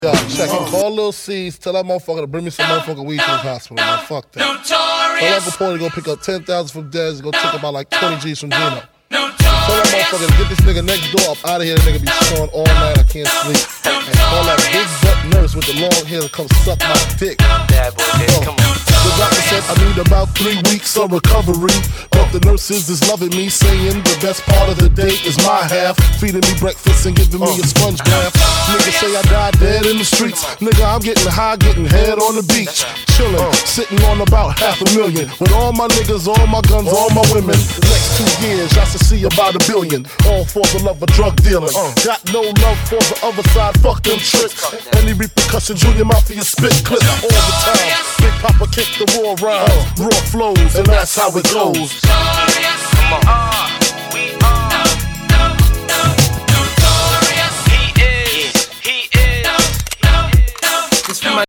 Yo, check it. Call Lil C's, tell that motherfucker to bring me some motherfucking weed to the hospital, man. Fuck that. Tell Uncle Porter to go pick up 10,000 from Dez and go take about like 20 G's from Gino. Tell that motherfucker to get this nigga next door up out of here. That nigga be snoring all night, I can't sleep. And call that big butt nurse with the long hair to come suck my dick. Bad boy, Dez, come on. The doctor said I need about 3 weeks of recovery. But the nurses is loving me, saying the best part of the day is my half. Feeding me breakfast and giving me a sponge bath. Niggas say I died dead in the streets. Nigga, I'm getting high, getting head on the beach. Chillin', sitting on about $500,000. With all my niggas, all my guns, all my women. The next 2 years, I should see about $1 billion. All for the love of drug dealing. Got no love for the other side, fuck them tricks. Any repercussion, Junior Mafia spit clip all the time. Big Papa kick the raw rhymes, raw flows, and that's how it goes. Come on.